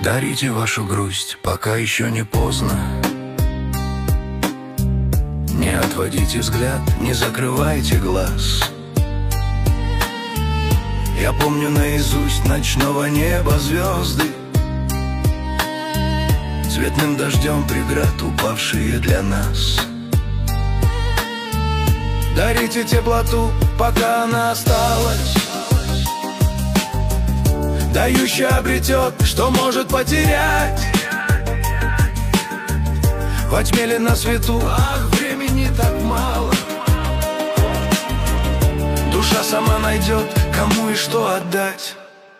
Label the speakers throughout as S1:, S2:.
S1: Дарите вашу грусть, пока еще не поздно. Не отводите взгляд, не закрывайте глаз. Я помню наизусть ночного неба звезды, цветным дождем преград, упавшие для нас. Дарите теплоту, пока она осталась, дающая обретет, что может потерять. Во тьме ли на свету, ах, времени так мало. Душа сама найдет, кому и что отдать.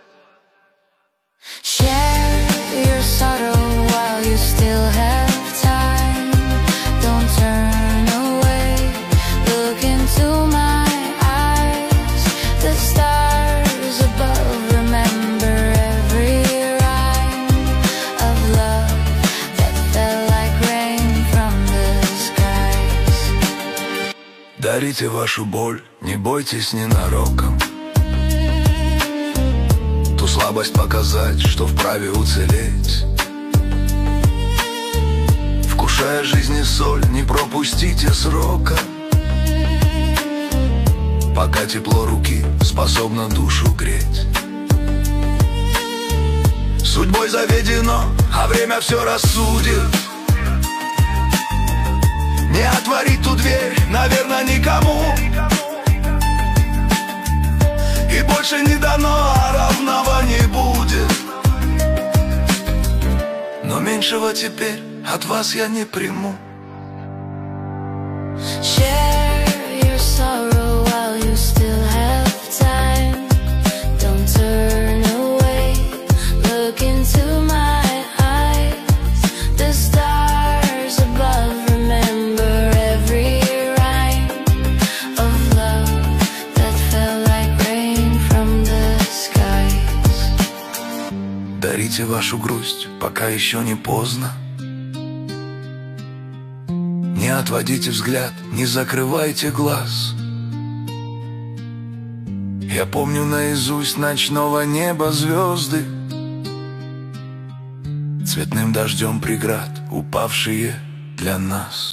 S2: Share your sorrow while you still have time. Don't turn away, look into my eyes. The stars above remember every rhyme of love that fell like rain from the skies.
S1: Дарите вашу боль, не бойтесь ненароком. Ту слабость показать, что вправе уцелеть. Вкушая жизни соль, не пропустите срока, пока тепло руки способно душу греть. Судьбой заведено, а время все рассудит. Не отворить ту дверь, наверное, никому. И больше не дано, а равного не будет. Но меньшего теперь от вас я не приму.
S2: Share your sorrow while you still have time. Don't turn away, look into my eyes. The stars above remember every rhyme of love that fell like rain from the skies.
S1: Дарите вашу грусть, пока еще не поздно. Не отводите взгляд, не закрывайте глаз. Я помню наизусть ночного неба звезды, цветным дождем преград, упавшие для нас.